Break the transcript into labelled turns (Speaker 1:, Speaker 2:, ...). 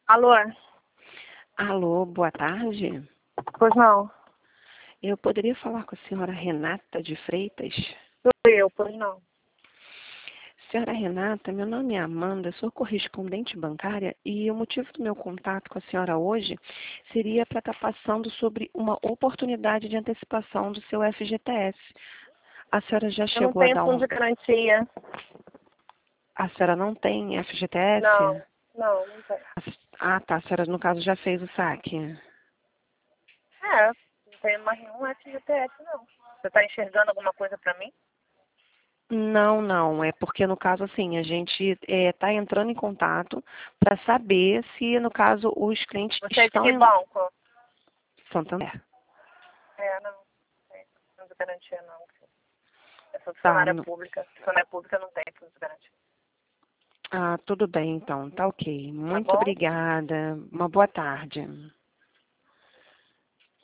Speaker 1: Alô?
Speaker 2: Alô, boa tarde.
Speaker 1: Pois não.
Speaker 2: Eu poderia falar com a senhora Renata de Freitas?
Speaker 1: Sou eu, pois não.
Speaker 2: Senhora Renata, meu nome é Amanda, sou correspondente bancária e o motivo do meu contato com a senhora hoje seria para estar passando sobre uma oportunidade de antecipação do seu FGTS. A senhora já
Speaker 1: Eu não
Speaker 2: chegou a
Speaker 1: tenho
Speaker 2: dar
Speaker 1: fundo de garantia.
Speaker 2: A senhora não tem FGTS?
Speaker 1: Não tenho.
Speaker 2: Ah, tá. A senhora, no caso, já fez o saque.
Speaker 1: Não tenho mais nenhum FGTS, não. Você está enxergando alguma coisa para mim?
Speaker 2: Não, não. É porque, no caso, assim, a gente está entrando em contato para saber se, no caso, os clientes
Speaker 1: Você é de
Speaker 2: estão
Speaker 1: que
Speaker 2: em
Speaker 1: banco?
Speaker 2: Santander.
Speaker 1: Não tem fundo de garantia, não. Eu sou
Speaker 2: Tá.
Speaker 1: funcionária pública. Funcionária pública não tem fundo de garantia.
Speaker 2: Ah, tudo bem, então. Tá ok.
Speaker 1: Tá
Speaker 2: Muito
Speaker 1: bom?
Speaker 2: obrigada. Uma boa tarde.